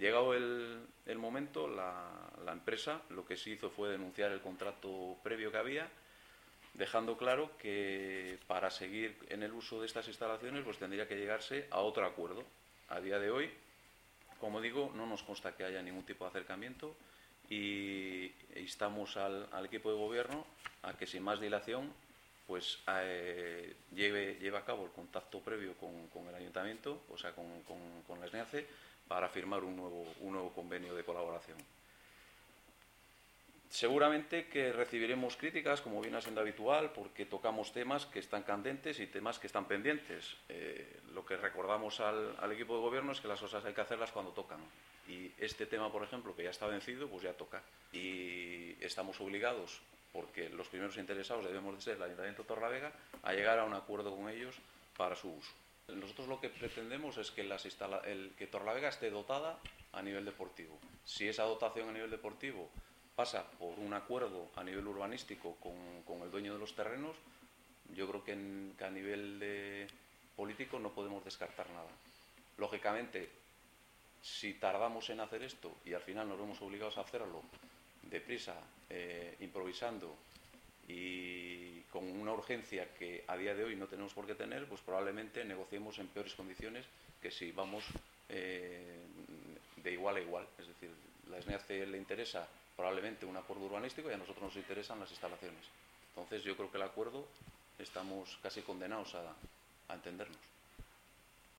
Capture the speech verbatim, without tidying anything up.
Llegado el, el momento, la, la empresa lo que sí hizo fue denunciar el contrato previo que había, dejando claro que para seguir en el uso de estas instalaciones pues tendría que llegarse a otro acuerdo. A día de hoy, como digo, no nos consta que haya ningún tipo de acercamiento y instamos al, al equipo de gobierno a que sin más dilación pues eh, lleve, lleve a cabo el contacto previo con, con el ayuntamiento, o sea, con, con, con la SNEACE, para firmar un nuevo, un nuevo convenio de colaboración. Seguramente que recibiremos críticas, como viene siendo habitual, porque tocamos temas que están candentes y temas que están pendientes. Eh, lo que recordamos al, al equipo de gobierno es que las cosas hay que hacerlas cuando tocan. Y este tema, por ejemplo, que ya está vencido, pues ya toca. Y estamos obligados, porque los primeros interesados debemos de ser el Ayuntamiento de Torrelavega, a llegar a un acuerdo con ellos para su uso. Nosotros lo que pretendemos es que, las instala el, que Torrelavega esté dotada a nivel deportivo. Si esa dotación a nivel deportivo pasa por un acuerdo a nivel urbanístico con, con el dueño de los terrenos, yo creo que, en, que a nivel de político no podemos descartar nada. Lógicamente, si tardamos en hacer esto y al final nos vemos obligados a hacerlo deprisa, eh, improvisando y con una urgencia que a día de hoy no tenemos por qué tener, pues probablemente negociemos en peores condiciones que si vamos eh, de igual a igual. Es decir, la SNEACE le interesa probablemente un acuerdo urbanístico y a nosotros nos interesan las instalaciones. Entonces yo creo que el acuerdo estamos casi condenados a, a entendernos.